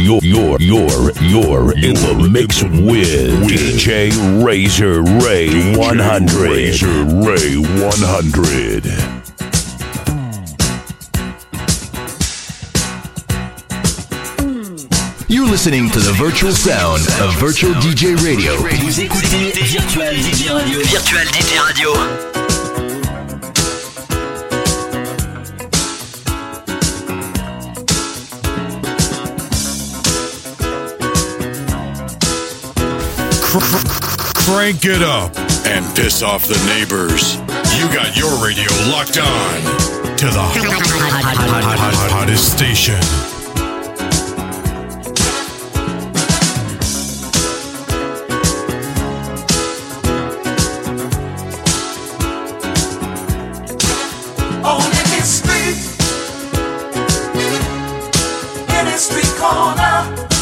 You're in the mix with DJ Razor Ray 100. Razor Ray 100. You're listening to the virtual sound of Virtual DJ Radio. Vous écoutez Virtual DJ Radio. Virtual DJ Radio. Crank it up and piss off the neighbors. You got your radio locked on to the hottest station. On any street, any street corner.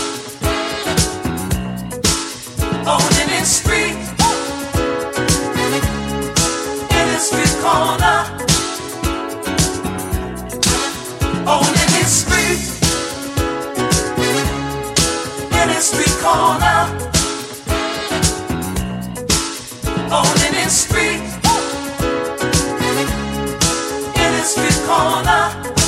On any street, any street corner. On any street, any street corner. On any street, any street corner.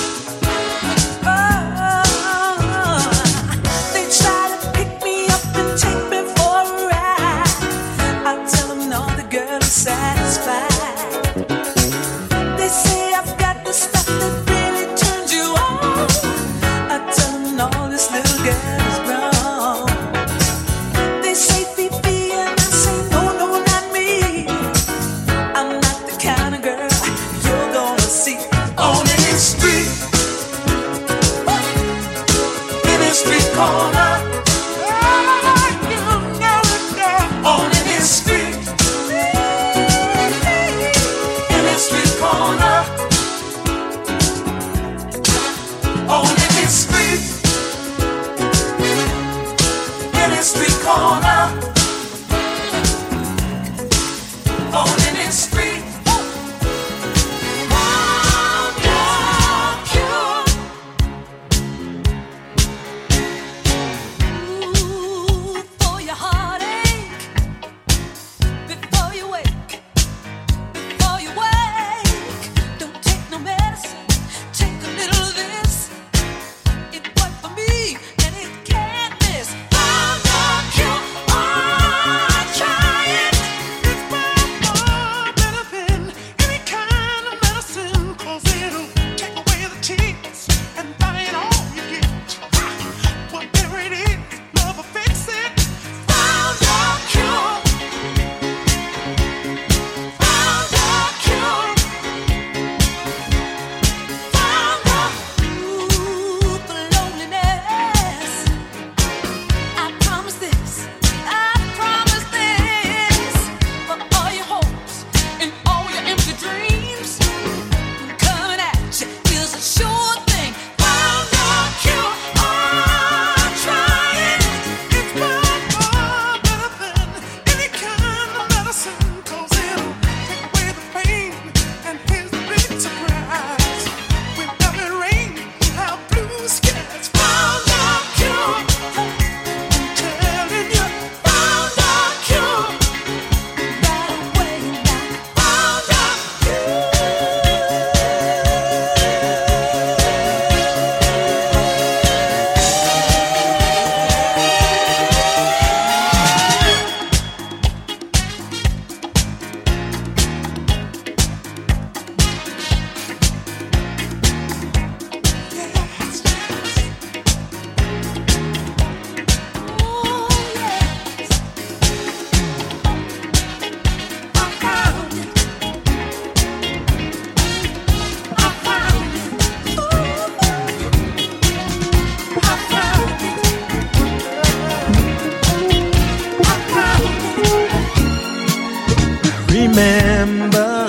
Remember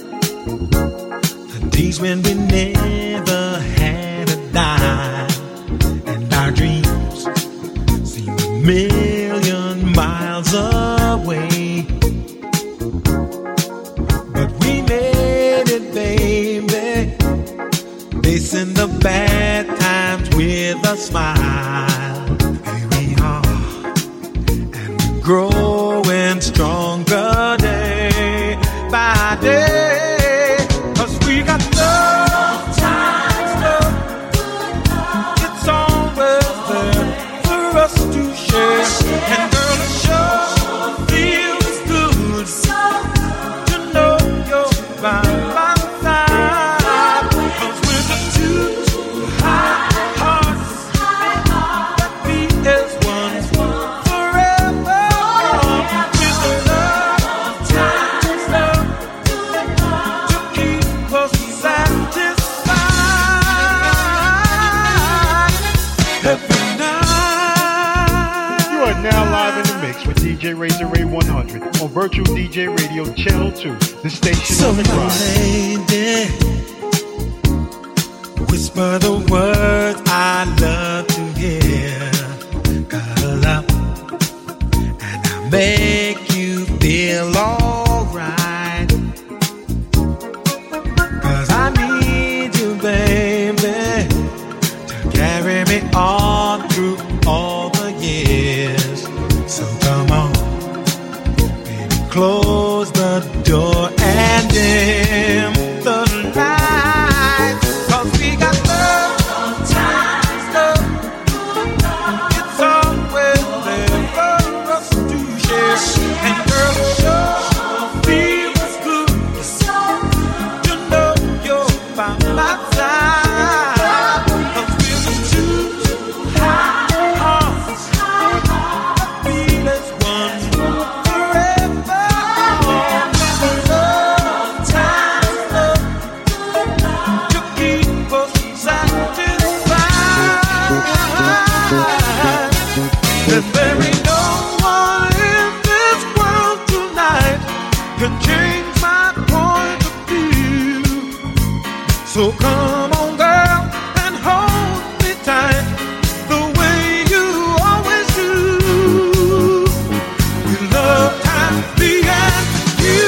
the days when we never had a dime, and our dreams seemed a million miles away. But we made it, baby, facing the bad times with a smile. growing stronger day by day. 'Cause we got love, love. It's always there for us to share. And girl, it sure feels good to know you're by my side. 'Cause we're the two hearts that beat as one forever. With the love to keep us satisfied every night. You are now live in the mix with DJ Razor Ray 100 on Virtual DJ Radio Channel 2, the station So on the my grind. lady, whisper the words I love to hear. Cuddle up and I make you feel alright. 'Cause I need you, baby, to carry me on through all the years. So come on, baby, close the door and dim the lights. 'Cause we got love, love. It's always there for us to share. And girl, it sure feels good to know you're by my side. 'Cause we're the two hearts that beat as one forever. With the love to keep us satisfied. That there ain't no one in this world tonight can change my point of view. So come on, girl, and hold me tight the way you always do. We love times being you.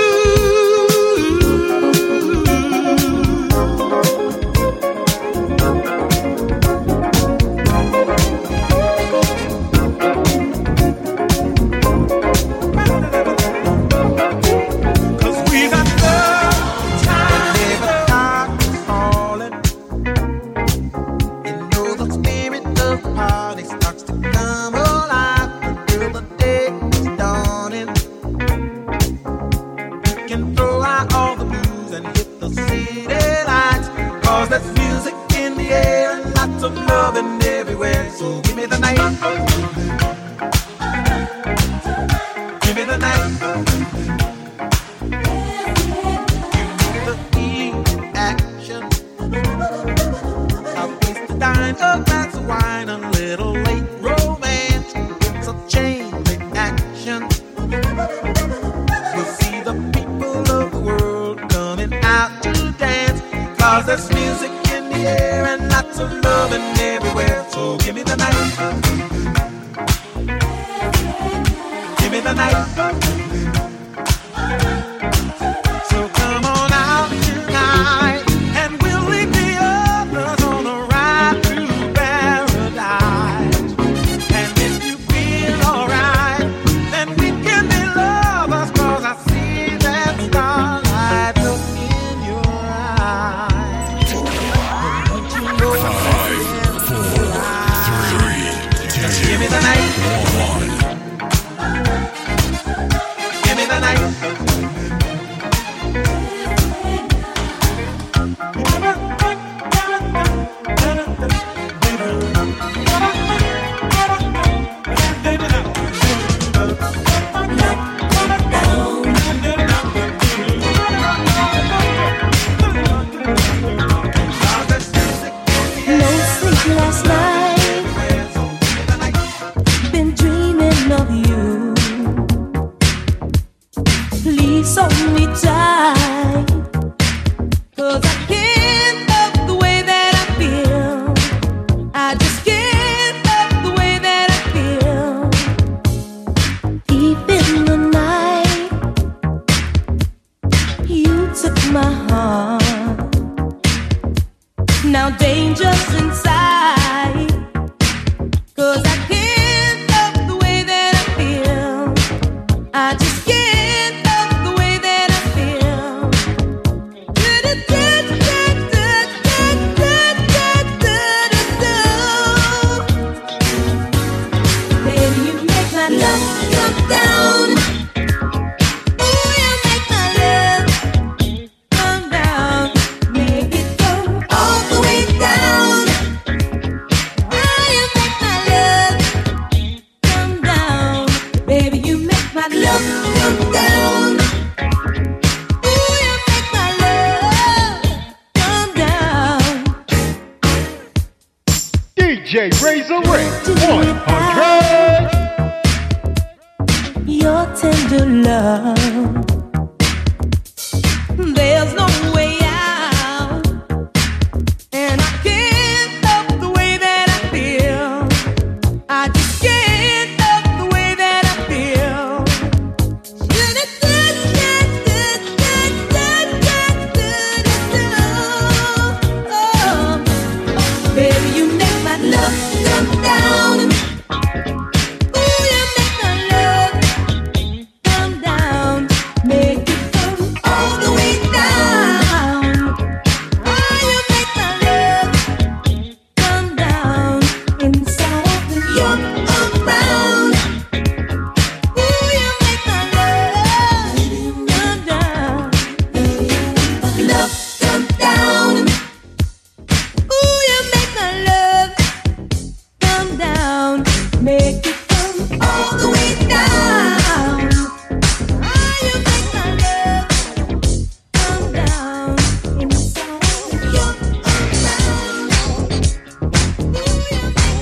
Cause we got love, whenever the dark is falling. You know the spirit of the party starts to come alive until the day is dawning. We can throw out all the blues and hit the city lights. 'Cause there's music in the air and lots of loving everywhere. So give me the night. Give me the night. Give me the action. I'll face the dine, a glass of wine, a little late romance. It's a chain reaction. You'll see the people of the world coming out to dance. 'Cause there's music in the air and lots of loving everywhere. So give me the night. Give me the night. So come on out tonight and we'll leave the others on a ride through paradise. And if you feel alright, then we can be lovers. 'Cause I see that starlight look in your eyes. 5, 4, 3, 2, Give me the night. 1. Give me the night. No sleep last night. Been dreaming of you. Please hold me tight. 'Cause I can't love the way that I feel. I just can't love the way that I feel. Deep in the night, you took my heart. Now danger's inside. 'Cause I can't love the way that I feel. DJ Razor Ray 100. Your tender love, there's no way out, and I can't help the way that I feel. I just can't help the way that I feel. Oh, baby, you make my love come down. Ooh, you make my love come down. Make it come all the way down. Oh, you make my love come down inside of your around. Ooh, you make my love come down. Love come down. Ooh, you make my love come down. Make it come all the way down. Oh, you make my love come down inside of your around. Ooh, you make my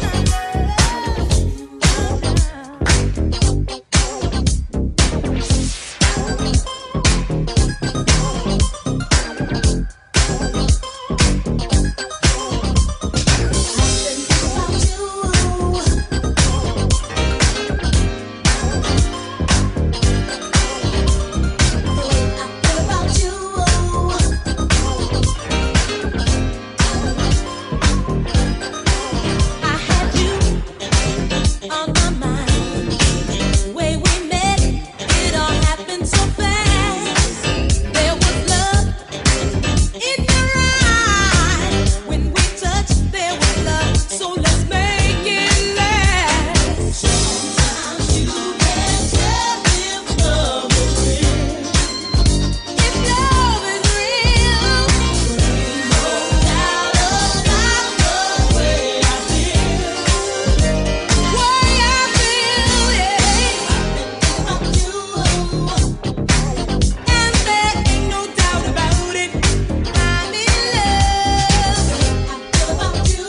I had you on my mind. The way we met, it all happened so fast. There was love in your eyes. When we touched, there was love. So let's make it last. Sometimes you can tell if love is real. If love is real, ain't no doubt about the way I feel. Way I feel, yeah. I've been thinking about you, and there ain't no doubt about it. I'm in love. I feel about you.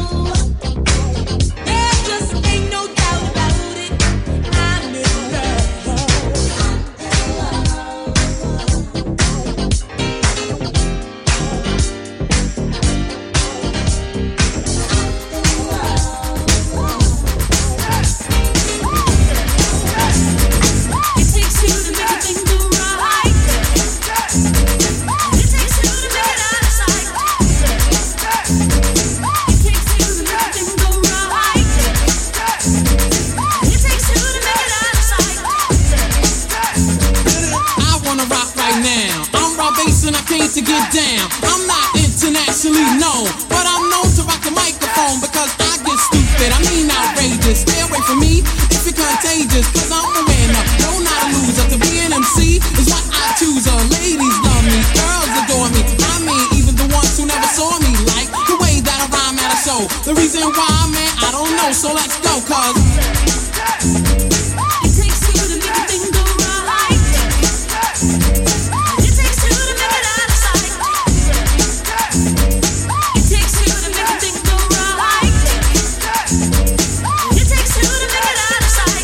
There just ain't no doubt about it. I'm in love. It takes two to make a thing go right. It takes two to make it out of sight. It takes two to make a thing go right. It takes two to make it out of sight. I wanna rock right now. I'm Rob Bass and I came to get down. I'm not internationally known, but I'm known to rock the microphone because I get stupid. I mean outrageous. Stay away from me if you're contagious, cause I'm a winner. No, not a loser. To be an MC is what I choose. Ladies love me, girls adore me. I mean, even the ones who never saw me like the way that I rhyme at a show. The reason why, man, I don't know. So let's go, cause It takes two to make a thing go right. It takes two to make it out of sight. It takes two to make a thing go right. It takes two to make it out of sight.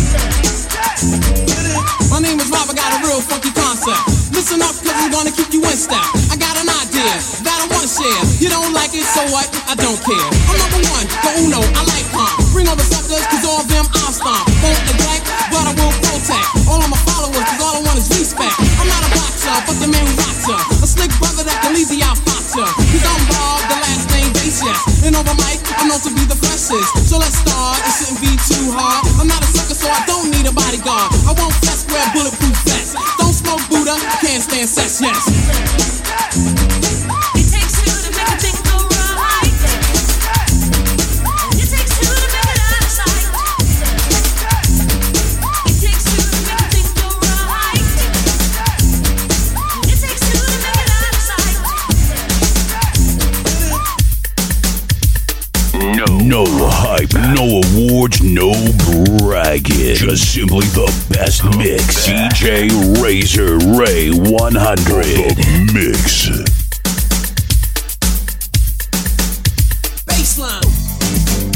my name is Rob, I got a real funky concept. Listen up, cause I'm gonna keep you in step. I got an idea that I wanna share. You don't like it, so what? I don't care. I'm number one, the uno, I like pump. Bring all the suckers, cause all of them I'll stomp. Won't neglect, but I will protect. All of my followers, cause all I want is respect. I'm not a boxer, but the man who rocks her. A slick brother that can easy out fox her. Cause I'm Bob, the last name Bass, yes. And over mic, I'm known to be the freshest. So let's start, it shouldn't be too hard. I'm not a sucker, so I don't need a bodyguard. I won't flex, wear bulletproof vests. Don't smoke Buddha, can't stand sex, yes. It takes two to make a thing go right. It takes two to make it out of sight. It takes two to make a thing go right. It takes two to make it out of sight. No hype, no awards, no bragging. Just simply the best mix. DJ Razor Ray 100. The mix. Baseline.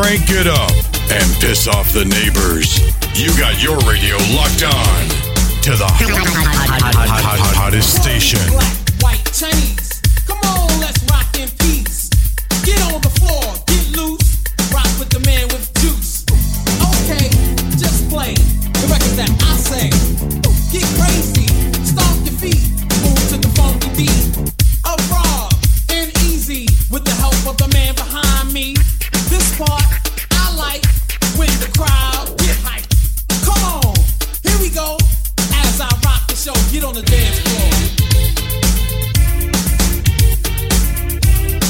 Crank it up and piss off the neighbors. You got your radio locked on to the hottest station. Black, white, Chinese. Come on, let's rock in peace. Get on the floor, get loose. Rock with the man with juice. Okay, just play the record that I say. Get crazy, stomp your feet, move to the funky beat. Raw and easy with the help of the man behind me. This part I like when the crowd get hyped. Come on, here we go. As I rock the show, get on the dance floor.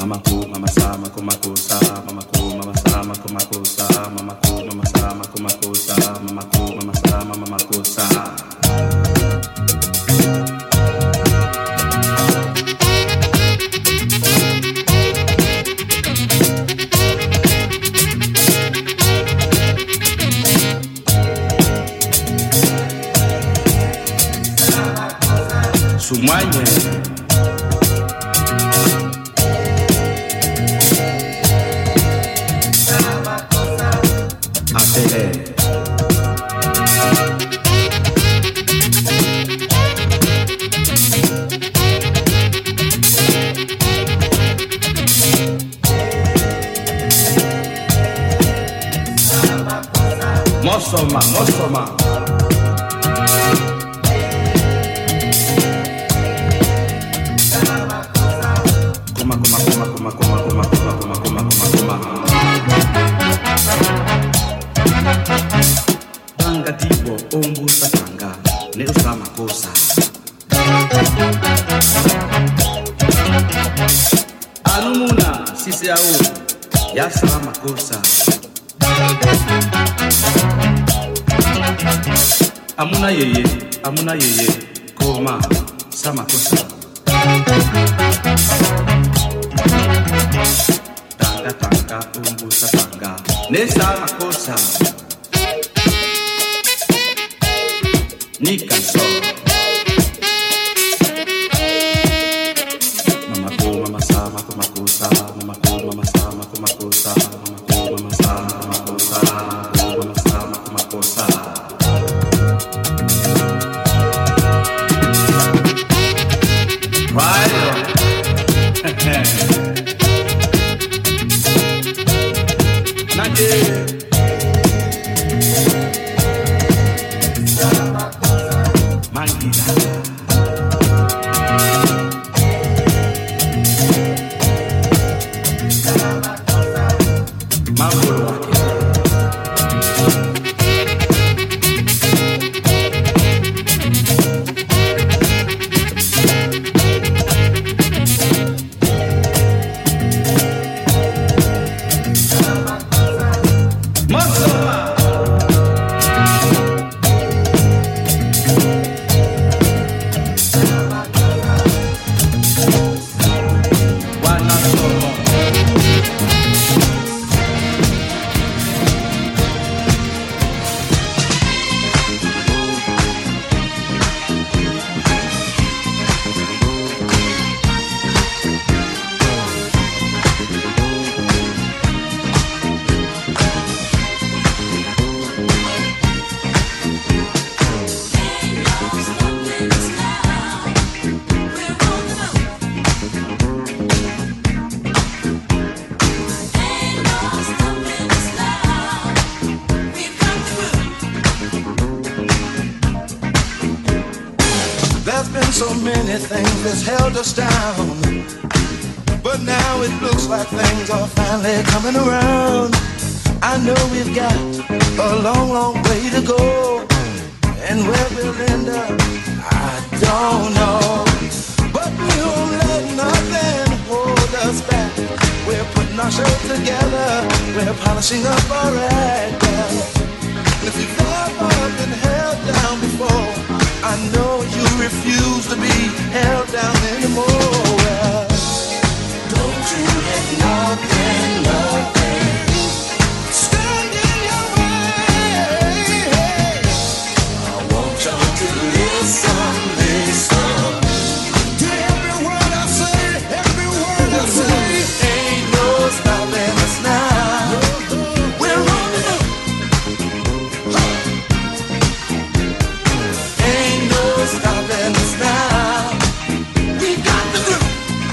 Amuna yeye, koma, samakosa. Tanga tanga, umbusa tanga, ne samakosa. Ni canso. Mama ko, mama sama, mama kosa, mama ko, mama sama, mama kosa, mama ko, mama sama, mama kosa, mama sama, mama kosa. Right on. Not yet. Manguita. Mambo wake. So many things that's held us down, but now it looks like things are finally coming around. I know we've got a long, long way to go, and where we'll end up, I don't know. But we won't let nothing hold us back. We're putting our show together, we're polishing up our act. And if you've ever been held down before, I know you refuse to be held down anymore. Well, don't you let nothing stand in your way. I want y'all to listen to every word I say, every word I say. Ain't no stopping us now. We're rolling up. Ain't no stopping us now. We got the groove.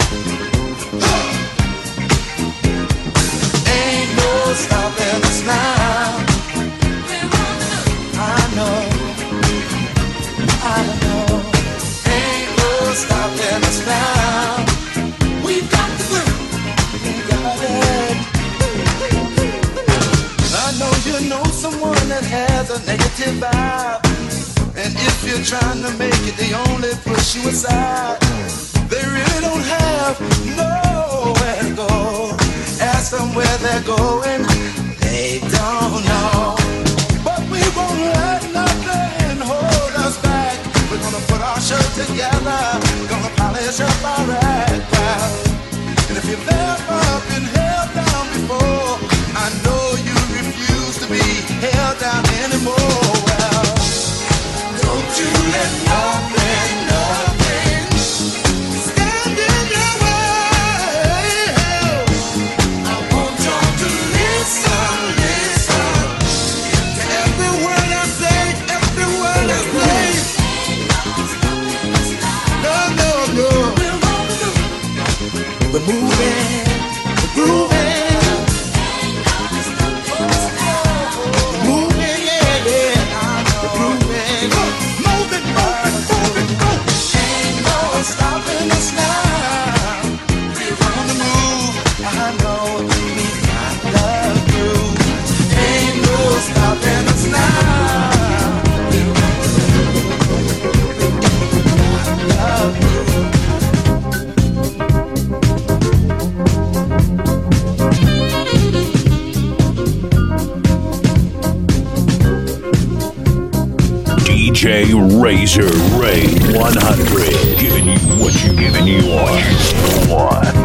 Ain't no stopping us now. I know. Ain't no stopping us now. We got the groove. We got it. I know you know someone that has a negative vibe. And if you're trying to make it, they only push you aside. They really don't have nowhere to go. they're going, they don't know. But we won't let nothing hold us back. We're gonna put our show together, gonna polish up our act. And if you've ever been held down before, I know you refuse to be held down anymore. Well, don't you let nothing stand in your way. I want y'all to listen to every word I say, every word I say. No. We're moving, we're grooving, moving, yeah. We're grooving, moving, go. Ain't no stopping us now. We're on the move. I know we got the groove. Ain't no stopping us now. We're on the move. Got the groove. DJ Razor Ray 100, giving you what you want.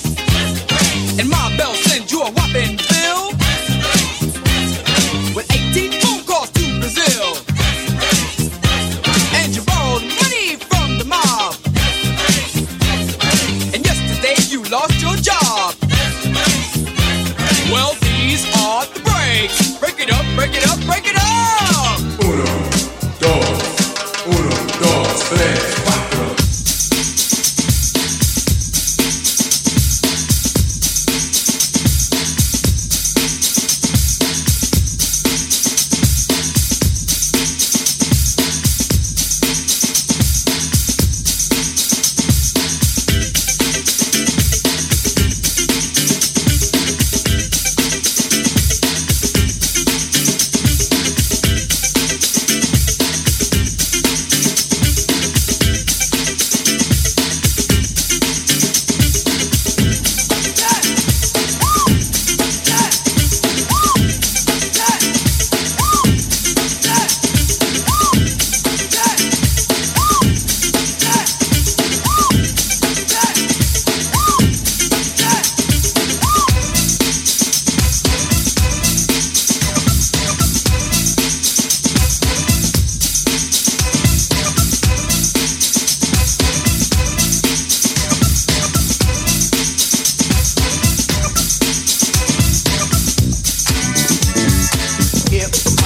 And my bell sends you a whopping bill with 8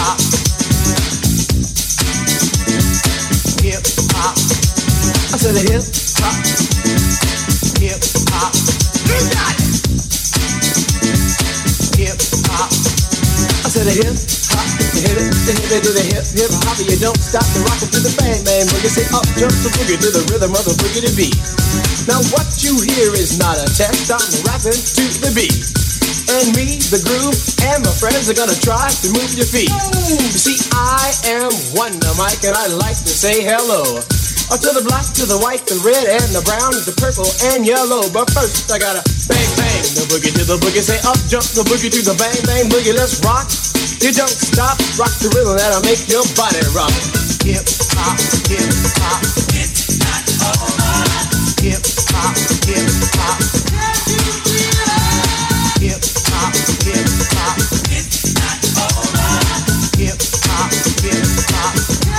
hop, hip hop. I said a hip hop, hip hop. You got it. Hip hop. I said a hip hop, hit it to the hip hop. You don't stop the rocket to the bang bang boogie. Say up jump the boogie to the rhythm of the boogie to beat. Now what you hear is not a test. I'm rapping to the beat. And me, the groove, and my friends are gonna try to move your feet. You see, I am Wonder Mike, and I like to say hello. To the black, to the white, the red, and the brown, the purple, and yellow. But first, I gotta bang, bang, the boogie to the boogie. Say up, jump the boogie to the bang, bang, boogie. Let's rock. You don't stop, rock the rhythm that'll make your body rock. Hip hop, hip hop. It's not over. Hip hop, hip hop. Hip hop, hip hop. It's not over. Hip hop, hip hop.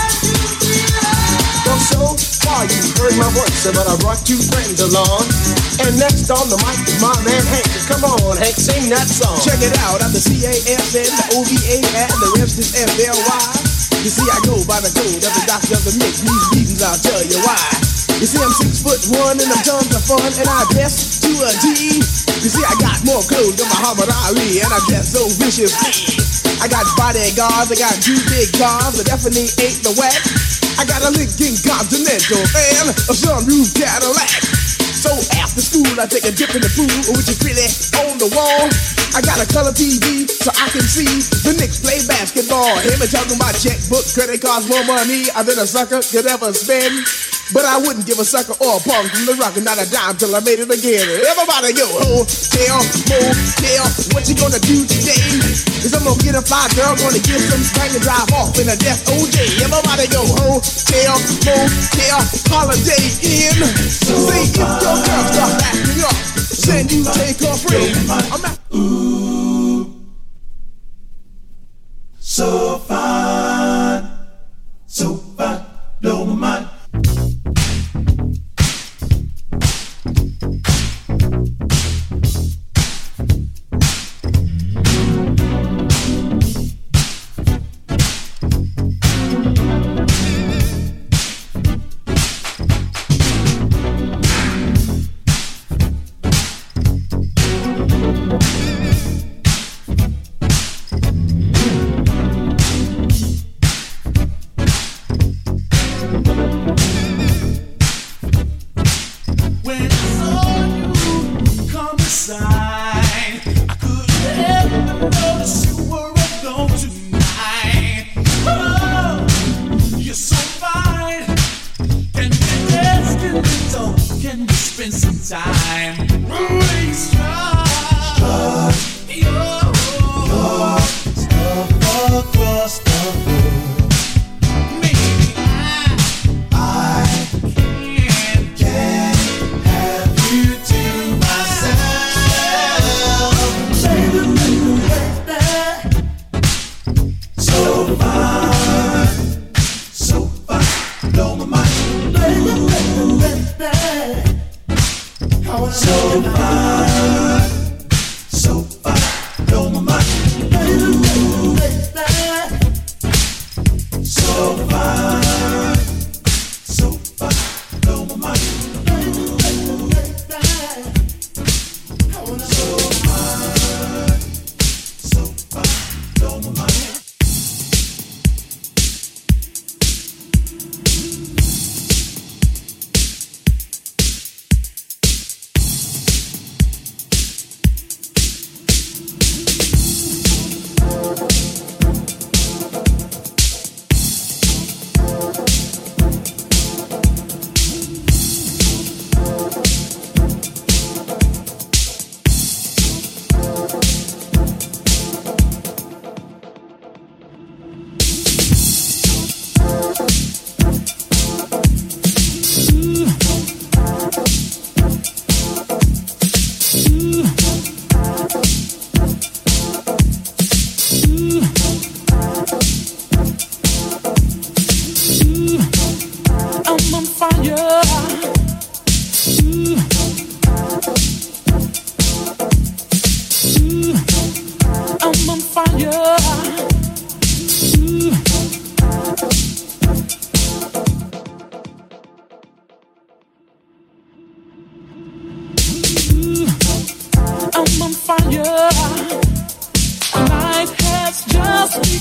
Well, so far you heard my voice, but I brought two friends along. And next on the mic is my man Hank. Come on, Hank, sing that song. Check it out, I'm the CAFN, the OVA, and the rest is FLY. You see, I go by the code of the doctor of the mix. These reasons I'll tell you why. You see, I'm 6'1" and I'm tons of fun, and I dress to a G. You see, I got more clothes than Muhammad Ali, and I dress so viciously. I got bodyguards, I got two big cars, but definitely ain't the whack. I got a Lincoln Continental and a sunroof Cadillac. So after school, I take a dip in the pool, which is really on the wall. I got a color TV so I can see the Knicks play basketball. Him and talking about checkbook, credit cards, more money than a sucker could ever spend. But I wouldn't give a sucker or a punk from the rock and not a dime till I made it again. Everybody go, hotel, motel, what you gonna do today? Cause I'm gonna get a fly girl, gonna get some spank and drive off in a death OJ. Everybody go, hotel, motel, holiday in. Say if your girl start acting up, then you take her free. I'm not. Ooh, so fine, blow my mind.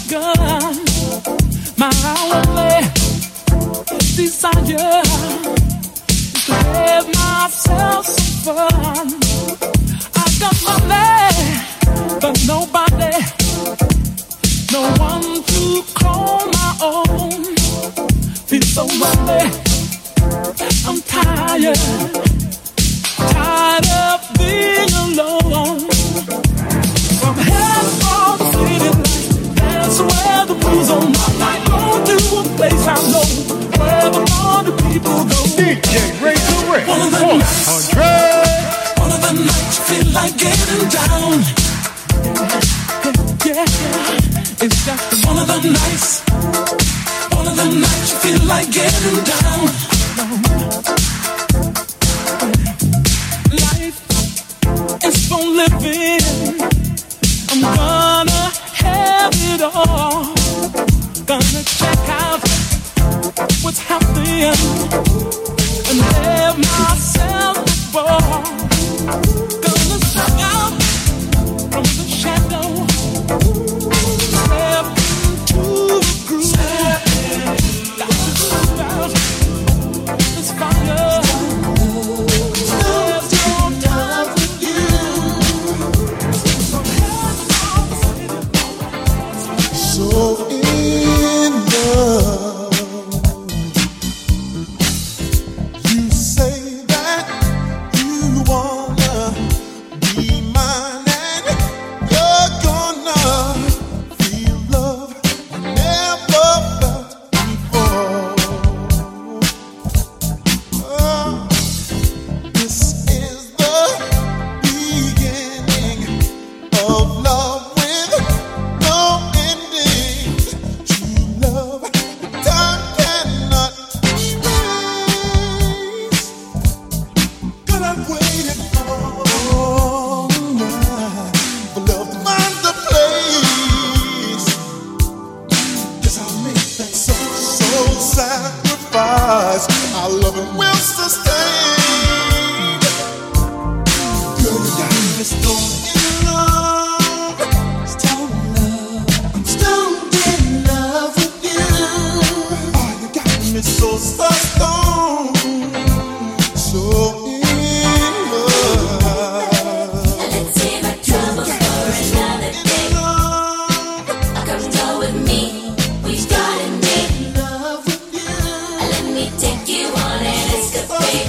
gun, my only desire is to have myself some fun. I got money, but nobody, no one to call my own. Feel so lonely, I'm tired of being alone. From Headphones City Lights, that's where the blues on my mind. Go to a place I know, where the party people go. DJ Razor Ray 100. One of the nights you feel like getting down. Yeah, it's just one of the nights. One of the nights you feel like getting down. Life is for living. I'm gonna have it all. Gonna check out what's happening and have myself a ball. Gonna step out from the shadow, step into the groove. Got to step out this fire. So in love, you say that you wanna be mine, and you're gonna feel love you never felt before. This is the beginning of love. Our love and will sustain. Girl, you got me stoned in love. Stoned in love. I'm stoned in love with you. Oh, you got me so stoned. So in love. Let's save our troubles for another day. Come go with me. We've got to make love with you. Let me take you on an escapade.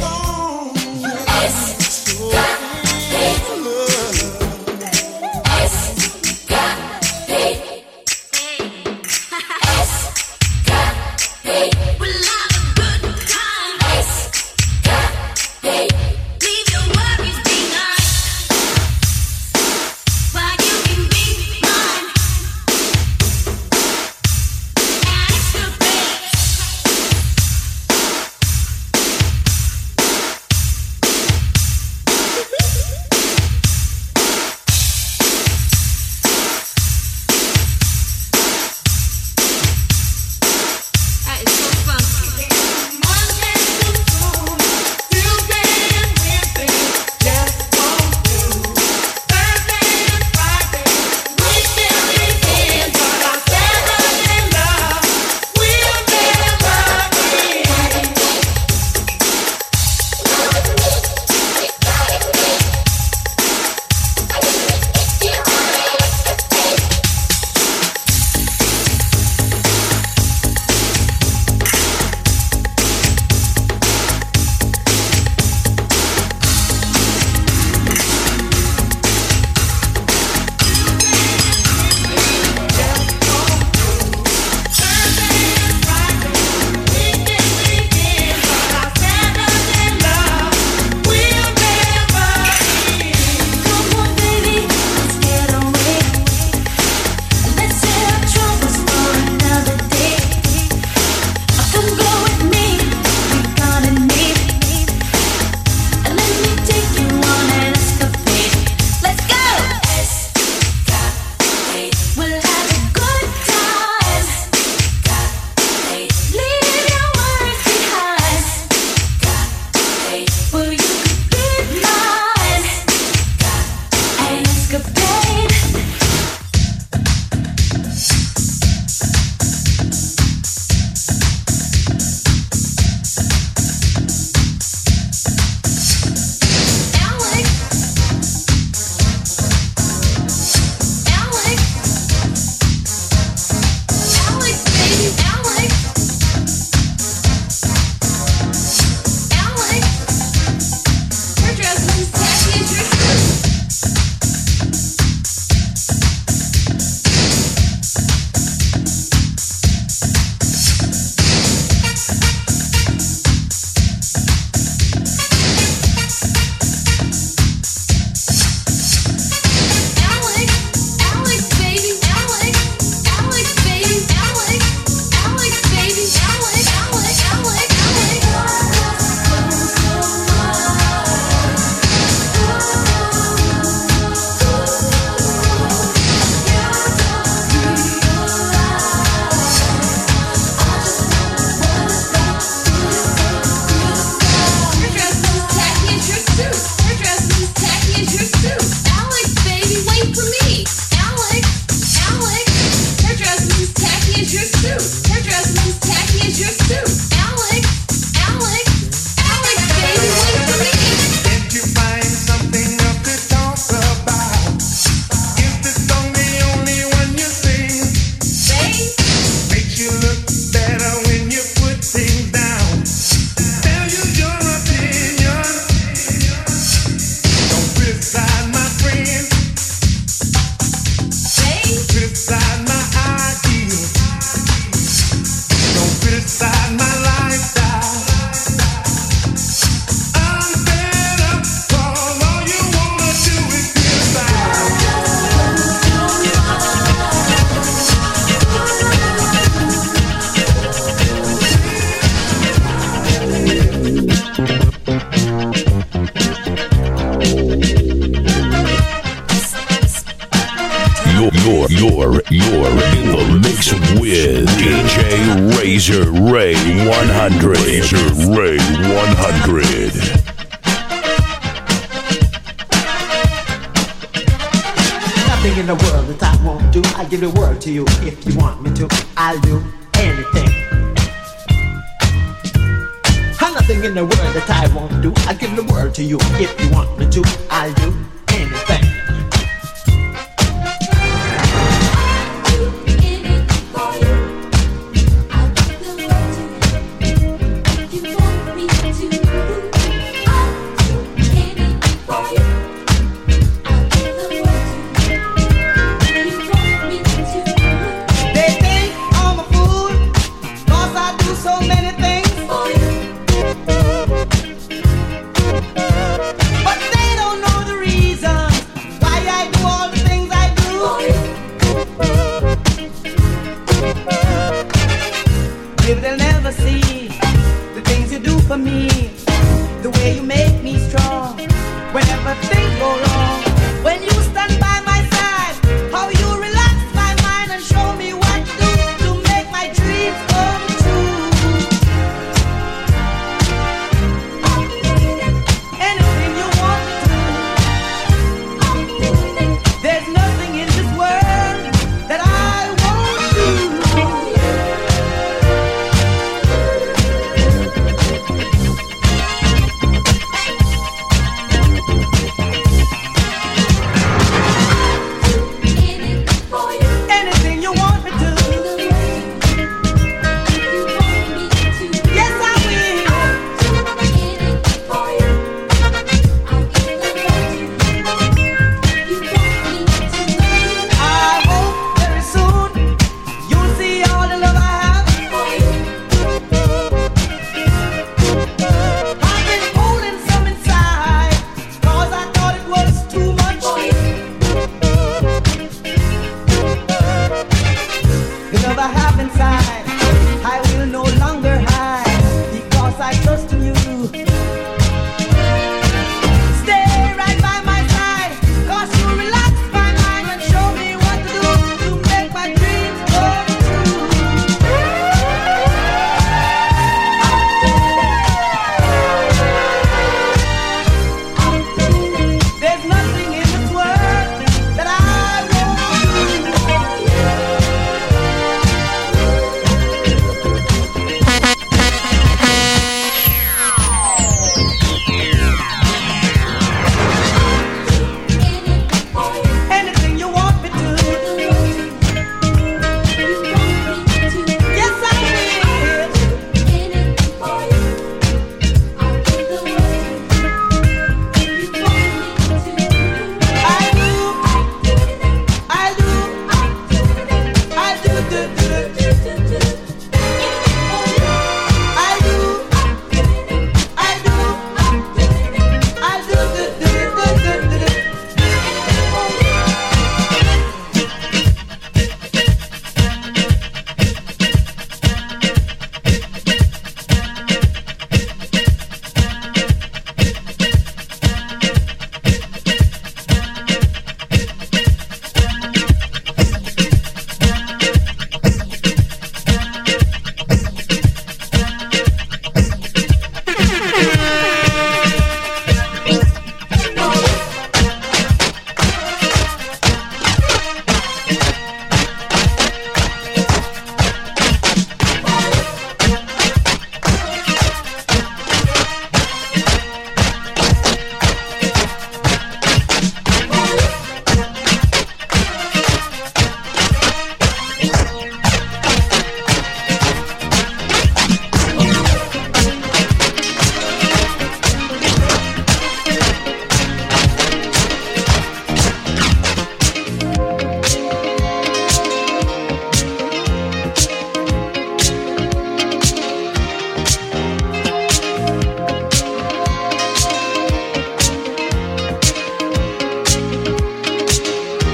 You're in the mix with DJ Razor Ray 100. Razor Ray 100. Nothing in the world that I won't do. I'll give the world to you if you want me to. I'll do anything. Nothing in the world that I won't do. I'll give the world to you if you want me to. I'll do anything.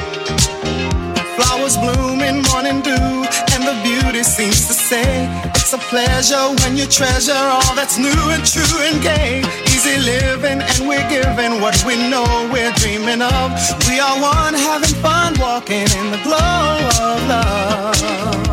Flowers bloom in morning dew, and the beauty seems to say, it's It's a pleasure when you treasure all that's new and true and gay. Easy living and we're giving what we know we're dreaming of. We are one having fun walking in the glow of love.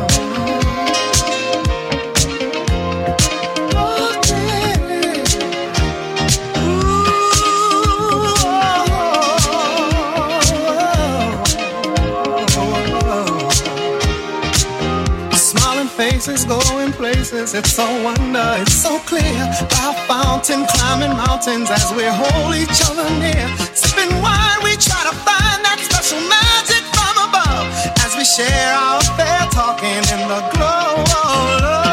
Faces going places, it's so wonder, it's so clear. By a fountain, climbing mountains as we hold each other near. Sipping wine, we try to find that special magic from above as we share our affair, talking in the glow of love.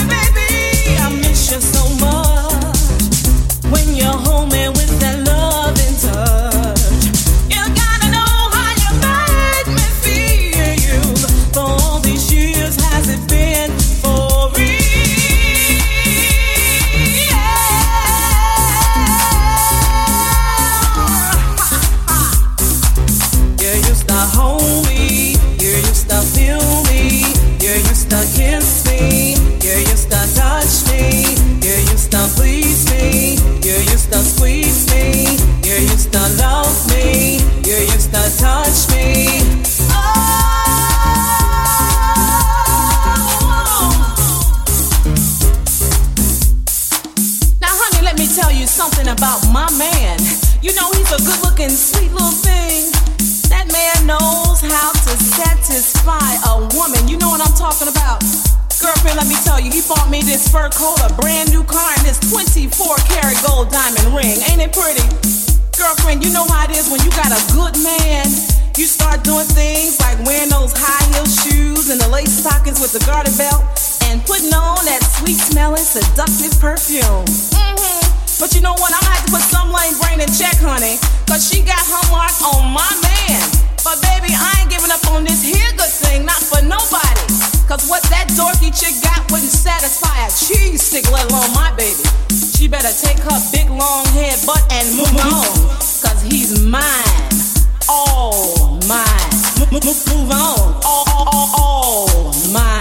When you're home and with that love satisfy a woman. You know what I'm talking about? Girlfriend, let me tell you, he bought me this fur coat, a brand new car, and this 24-karat gold diamond ring. Ain't it pretty? Girlfriend, you know how it is when you got a good man. You start doing things like wearing those high-heel shoes and the lace stockings with the garter belt and putting on that sweet-smelling, seductive perfume. But you know what? I'm gonna have to put some lane brain in check, honey, cause she got her mark on my man. But baby, I ain't giving up on this here good thing, not for nobody. Cause what that dorky chick got wouldn't satisfy a cheese stick, let alone my baby. She better take her big long head butt and move on, cause he's mine, all mine. Move on, all mine.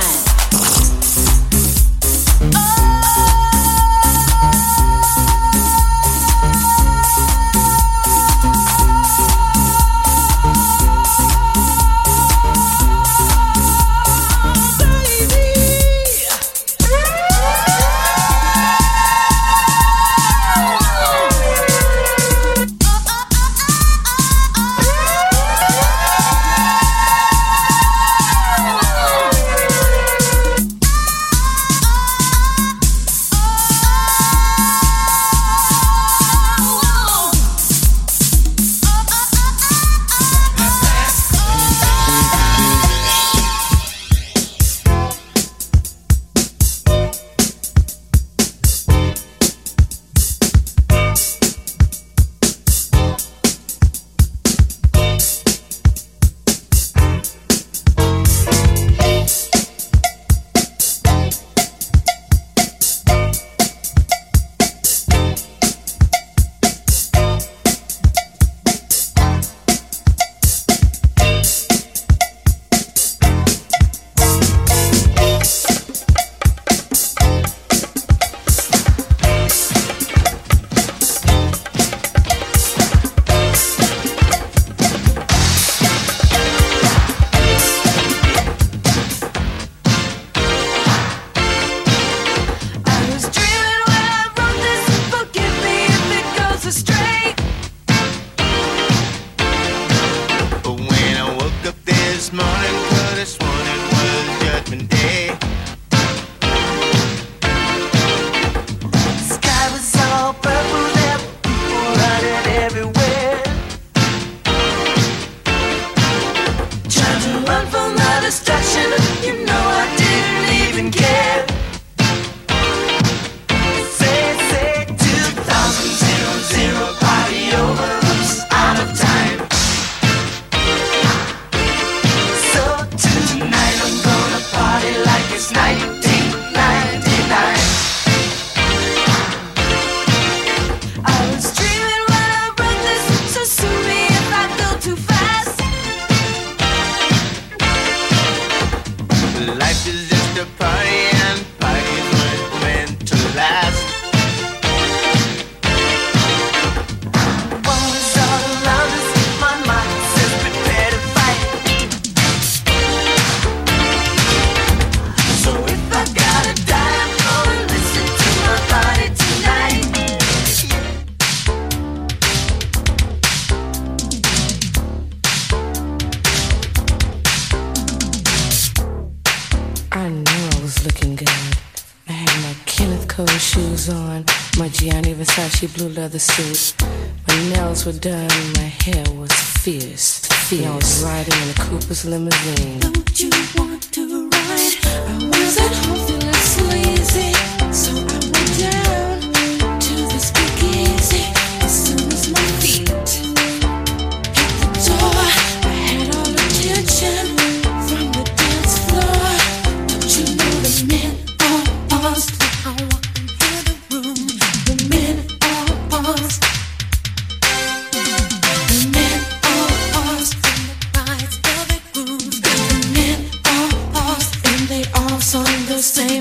Blue leather suit. My nails were done, my hair was fierce. I was riding in a Cooper's limousine. Don't you want to ride? I was at home feeling sleazy, so I went down to the speakeasy. As soon as my feet hit the door, I had all attention from the dance floor. Don't you know the men are paused when I walk into the room? The men are paused. The men are paused in the bride's velvet grooves. The men are paused and they all sung the same.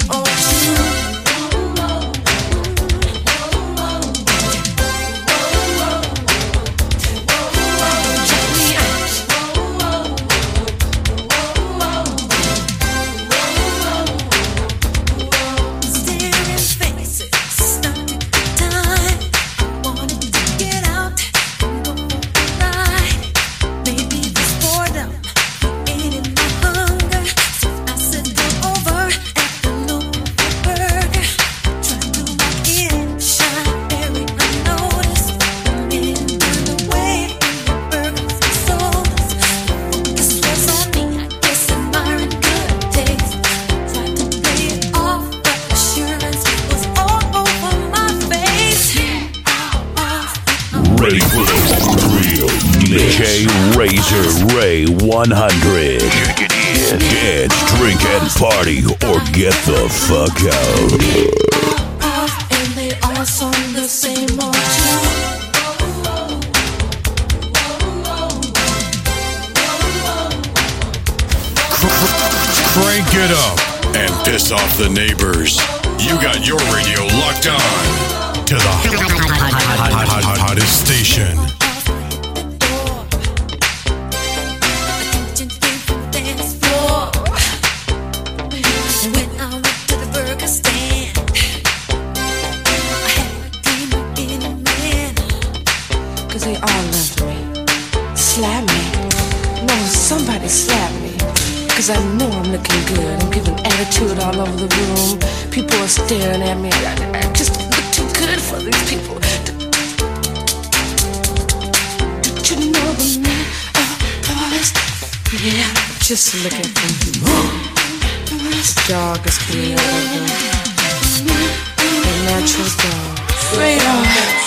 DJ Razor Ray 100. Check it in. Dance, drink, and party, or get the fuck out. And they all sung the same old tune. Crank it up and piss off the neighbors. You got your radio locked on to the hottest station. Cause they all loved me. Slap me. No, somebody slap me. Cause I know I'm looking good. I'm giving attitude all over the room. People are staring at me. I just look too good for these people. Did you know the man boys? Yeah, just looking for you. This dog is being a natural dog. Radar.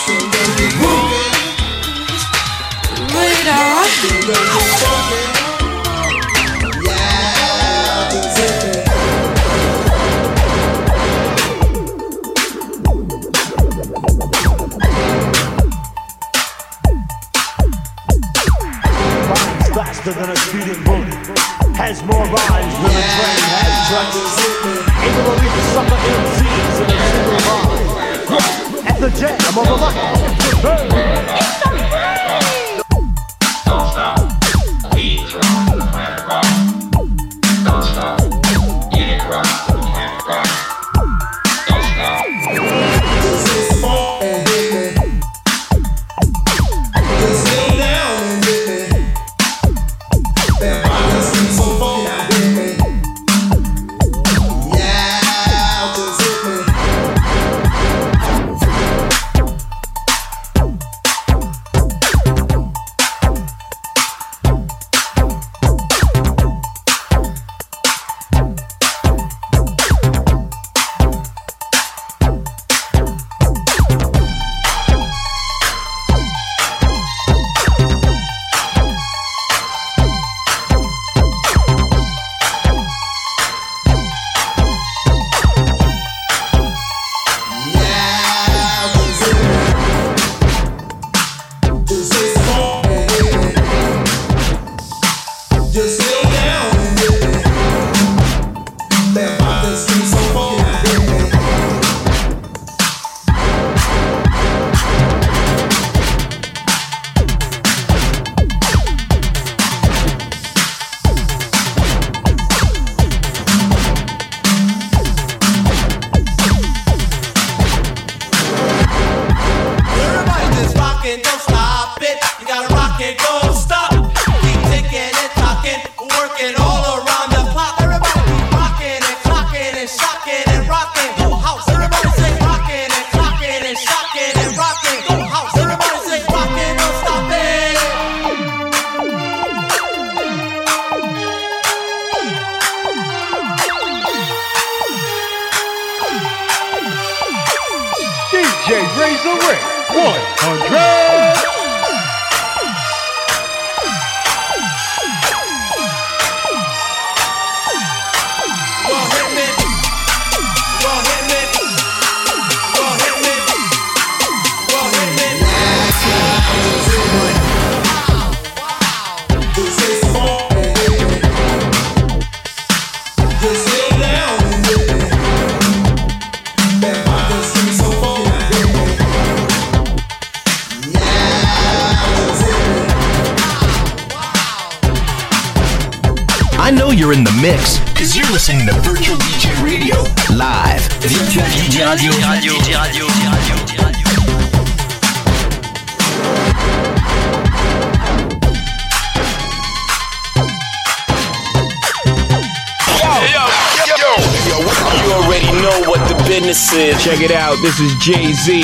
Faster than a speeding bullet, has more rhymes than a train has tracks. Able to reach sucker MCs in a single rhyme. At the jam of the mic, don't stop. Beats rock to the planet rock. Don't stop. Get it rock to the planet rock. Don't stop. This is fun, baby. Just lay down and baby. I know you're in the mix, cause you're listening to Virtual DJ Radio live. Virtual DJ Radio. Yo, you already know what the business is. Check it out, this is Jay-Z.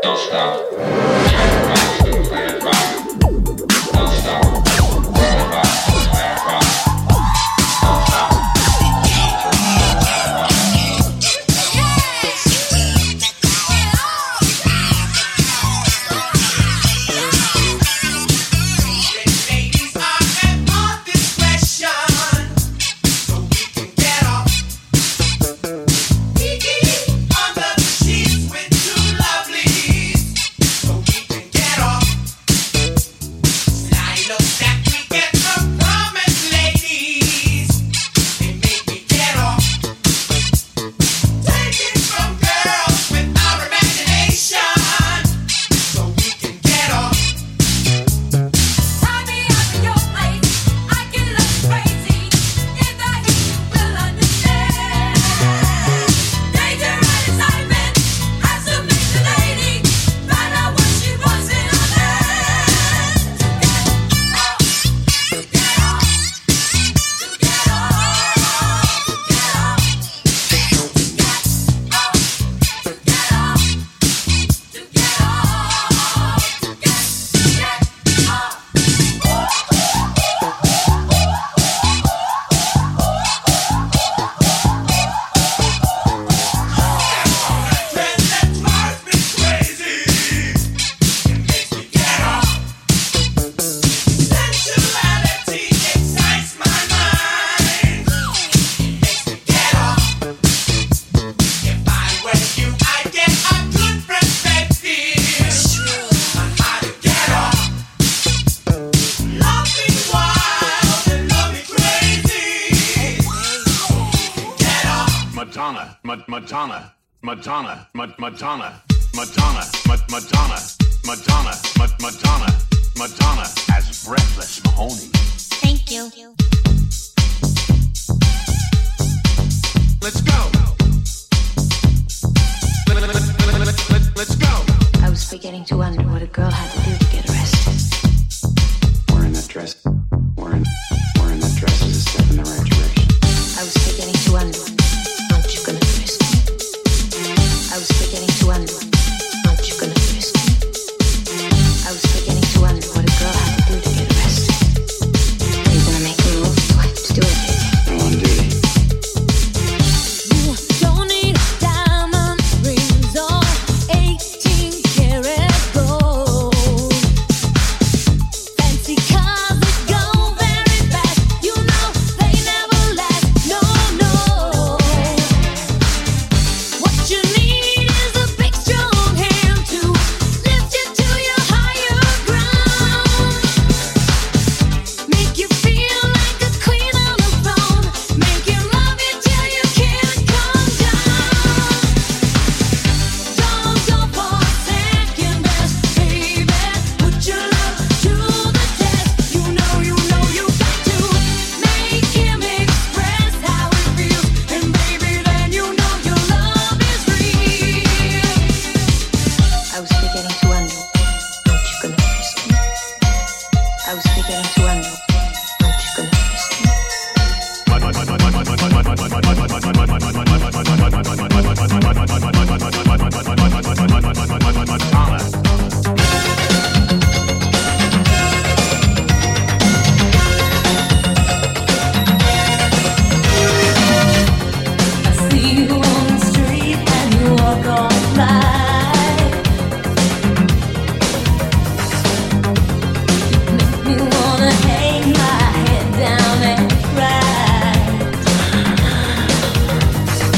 Don't stop. Play it rock. Don't stop. Play it rock. Play it rock. Don't stop. Ladies are at our discretion, so we can get off. Under the sheets with two lovelies, so we can get off. Slide up that we get the promise, ladies. They make me get off. Take it from girls with our imagination, so we can get off. Tie me up in your place. I get a little crazy. If the heat will understand. Danger and excitement has to make the lady find out what she wants in her hand. To get off, to get off, to get off, to get off, to get off, to get off, to get off, to get Sensuality excites my mind. Makes me get off. If I were you, I'd get a good perspective on how to get off. Love me wild and love me crazy. Get off. Madonna, Madonna, Madonna, Madonna, Madonna, Madonna, Madonna, Madonna, Madonna as Breathless Mahoney. Thank you. Let's go. Let's go. I was beginning to wonder what a girl had to do to get arrested. Wearing that dress. Wearing that dress is a step in the right direction. I was beginning to wonder, aren't you gonna frisk me? I was beginning to wonder, aren't you gonna frisk me? I was beginning to wonder what a girl had to do to get arrested. Are you gonna make a move? Just do it, baby. I'm on duty. You don't need diamond rings or 18-karat gold. Fancy cars that go very fast. You know they never last. No, no. What you need is a big, strong hand to lift you to your higher ground. Make you feel like a queen on a throne. Make you love you till you can't come down. Don't go for second best, baby. Put your love to the test. You know you got to make him express how it feels. And baby, then you know your love is real. I was beginning to wonder, aren't you gonna frisk me? I was beginning to wonder, aren't you gonna frisk me? I see you on the street and you walk on by. Make me wanna hang my head down and cry.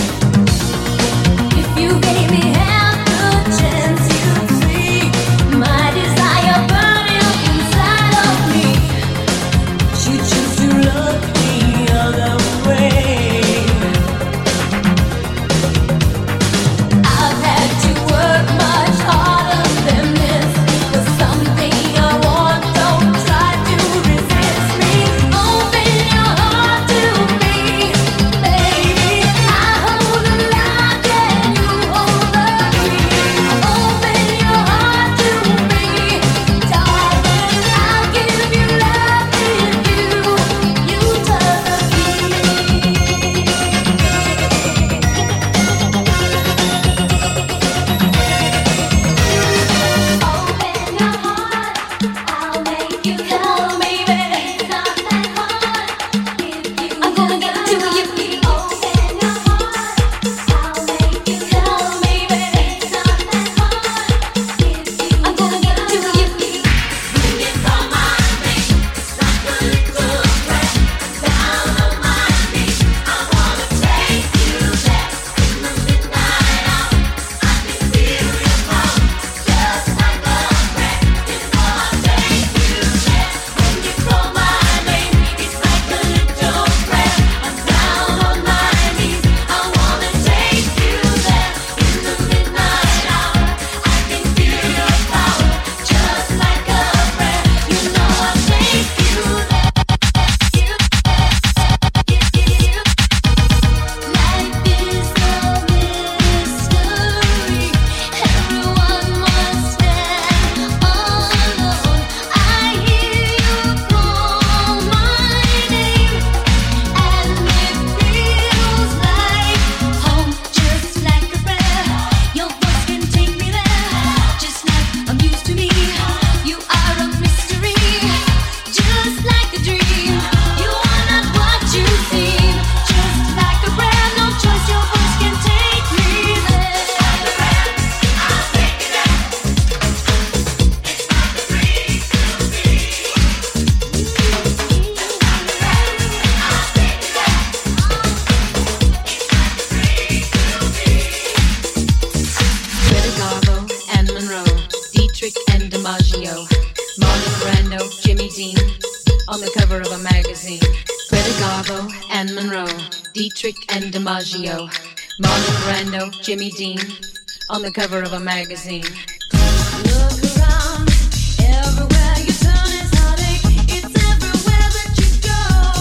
on the cover of a magazine. Greta Garbo and Monroe, Dietrich and DiMaggio, Marlon Brando, Jimmy Dean, on the cover of a magazine. Look around, everywhere you turn is heartache. It's everywhere that you go.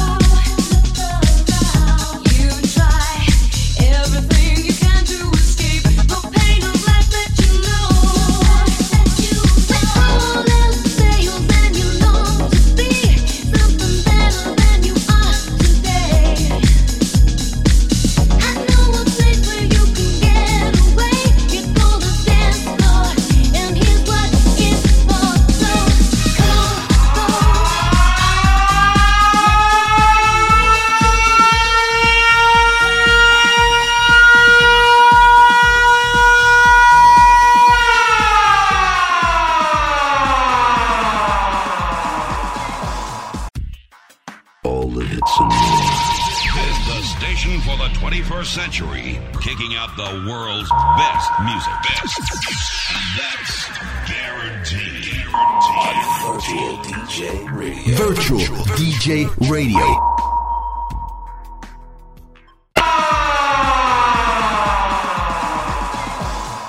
You try everything you can to escape the pain of life that you know. When all else fails and you long to be something better than you are today, I know a place where you can get away. It's called a dance floor, and here's what it's for. So come All the hits and more. Is the station for the 21st century, kicking out the world's best music. Best. That's guaranteed. On Virtual DJ Radio. Virtual DJ Radio.